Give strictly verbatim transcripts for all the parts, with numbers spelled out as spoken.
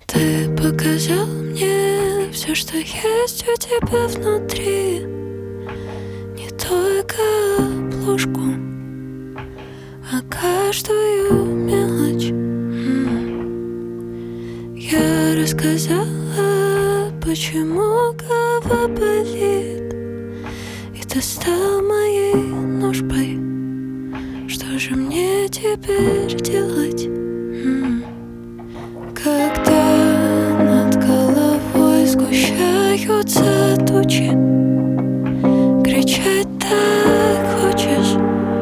Ты показал мне все, что есть у тебя внутри, не только обложку, а каждую мелочь. Я рассказала, почему голова болит, и ты стал моей ножкой. Что же мне теперь делать? Когда над головой сгущаются тучи, кричать так хочешь.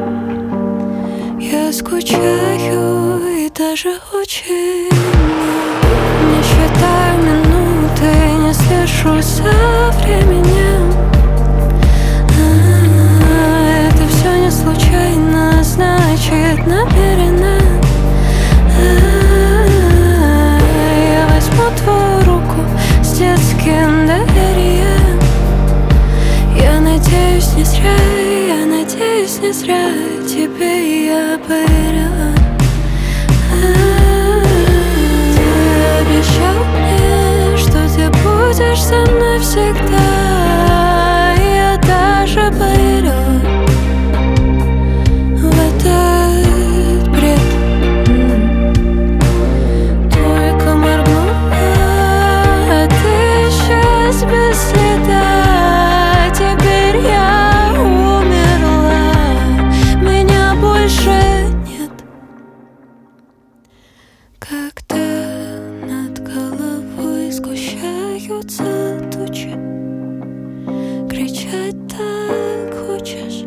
Я скучаю и даже очень. Не считаю минуты, не слежу за временем. А, это все не случайно, значит намеренно. Твою руку с детским доверием. Я надеюсь, не зря, я надеюсь, не зря тебе я поверила. Ты обещал мне, что ты будешь со мной всегда. Я даже поверила в этот бред. Без следа, теперь я умерла, меня больше нет. Когда над головой сгущаются тучи, кричать так хочешь.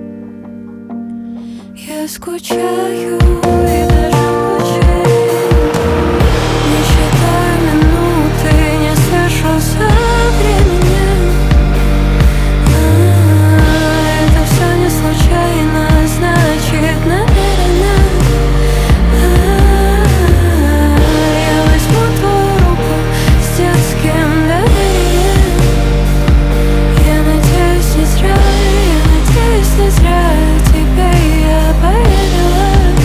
Я скучаю и даже очень. Не считаю минуты, не слышу за временем. А, это все не случайно, значит намеренно. А, я возьму твою руку с детским доверием. Я надеюсь, не зря, я надеюсь, не зря тебе я поверила.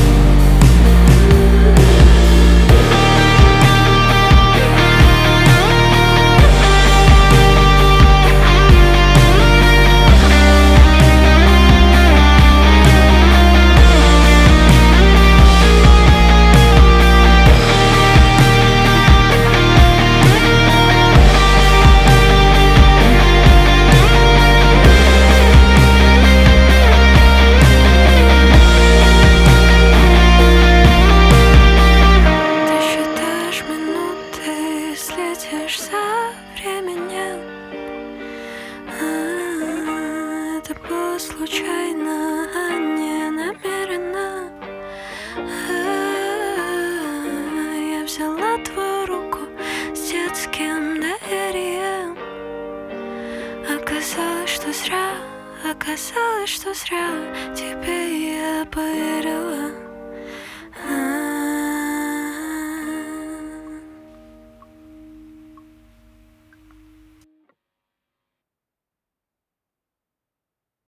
Следишь за временем. А, это было случайно, а не намеренно. А, я взяла твою руку с детским доверием. Оказалось, что зря, оказалось, что зря тебе я поверила.